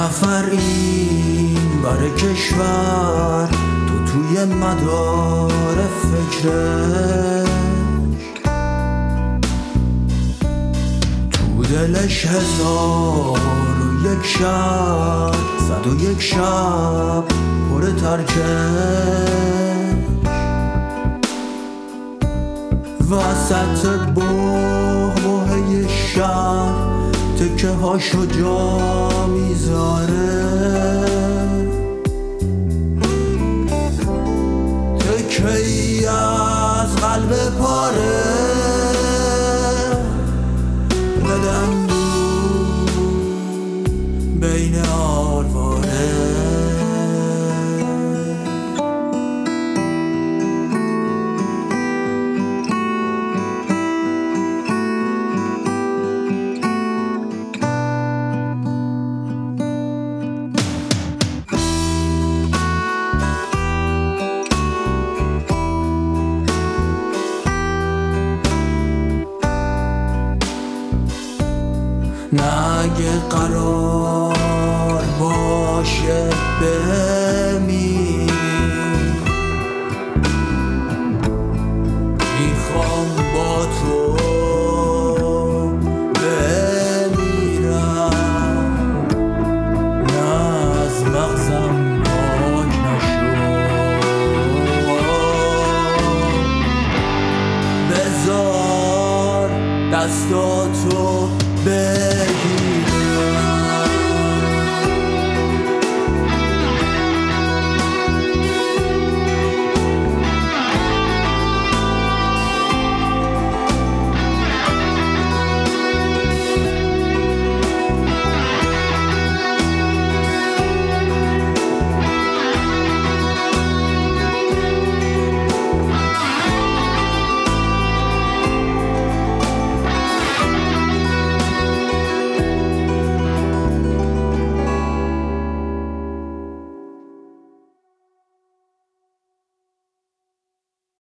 نفر این بر کشور، تو توی مدار فکرش، تو دلش 1001 شب، 101 شب پر ترکش. وسط بحبوحه شهر تکه هاشو جا میذاره، تکه ای از قلب پاره بدم بین آرواره. اگه قرار باشه بمیری، میخوام با تو بمیرم، نه از مغزم پاک نشو. بذار دستاتو بگیر،